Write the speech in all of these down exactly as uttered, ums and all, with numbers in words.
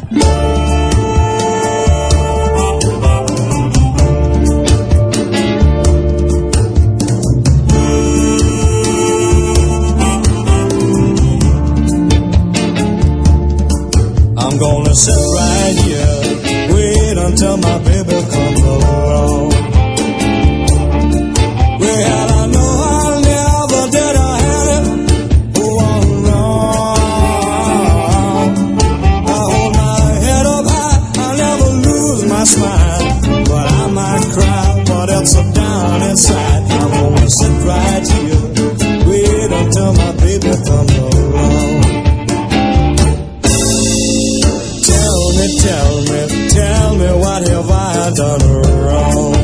I'm gonna sit right here, wait until my baby comes along. Well, I know I never did a hand who was wrong. I hold my head up high, I never lose my smile, but I might cry, but it's a down inside. I'm gonna sit right here, wait until my baby comes along. Tell me, tell me what have I done wrong?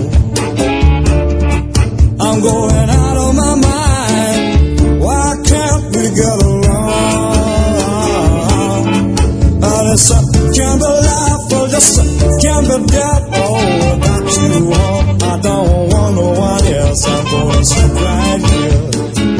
I'm going out of my mind. Why can't we get along? Oh, this uh, can't be life, or just uh, can't be death. Oh, without you, oh, I don't want no one else. I'm going to sit right here,